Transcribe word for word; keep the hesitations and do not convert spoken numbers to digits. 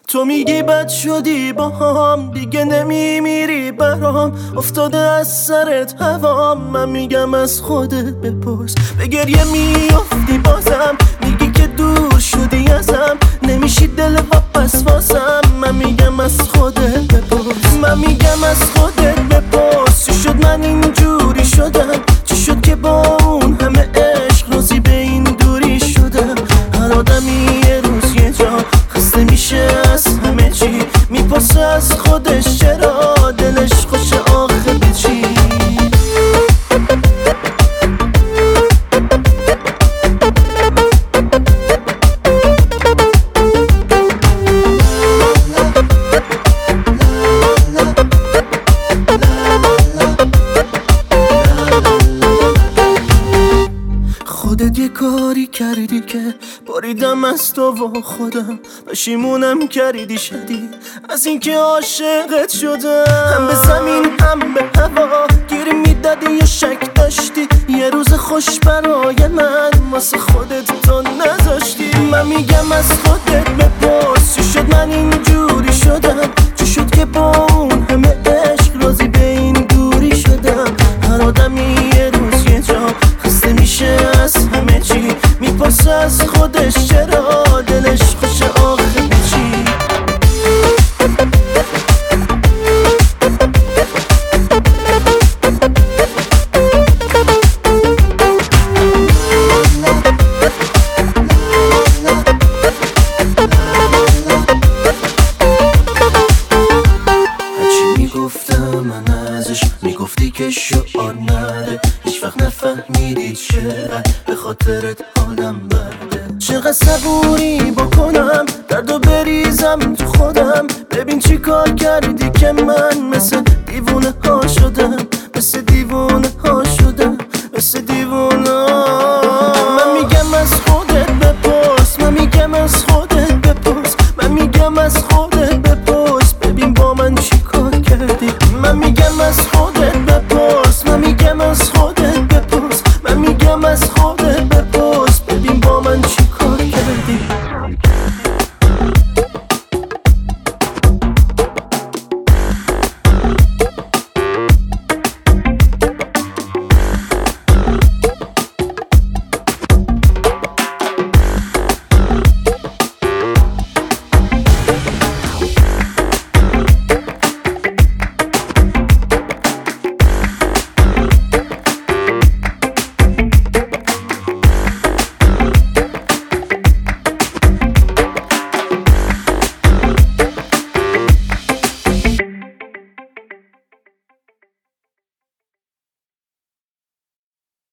تو میگی بد شدی با هم، دیگه نمیمیری برام، افتاده از سرت هوام. من میگم از خودت بپرس، به گریه میافتی بازم، میگی که دور شدی ازم، نمیشی دل واپس واسم. من میگم از خودت بپرس، من میگم از خودت بپرس، چی شد من اینجوری شدم؟ چی شد که با اون همه عشق راضی به این دوری شدم؟ هر آدمی یه روز یه جا خسته میشه از همه چی، میپرسه از خودش چرا دلش خوشه آخه به چی. خودت یه کاری کردی که باریدم از تو و خودم، پشیمونم کردی شدید از اینکه عاشقت شدم. هم به زمین هم به هوا گیری میدادی یا شک داشتی، یه روز خوش برای من واسه خودت تو نذاشتی. من میگم از خودت بپرس، چی شد من اینجوری شدم؟ چی شد که با اون همه عشق راضی به این دوری شدم؟ هر آدمی یه روز یه جا خسته میشه از همه چی، میپرسه از خودش چرا دلش خوشه آخه به چی. هرچی میگفتم من ازش، میگفتی که شعار نره، هیچ وقت نفهمیدی چرا به خاطرت حالم برده. چقدر صبوری بکنم دردو بریزم تو خودم، ببین چی کار کردی که من مثل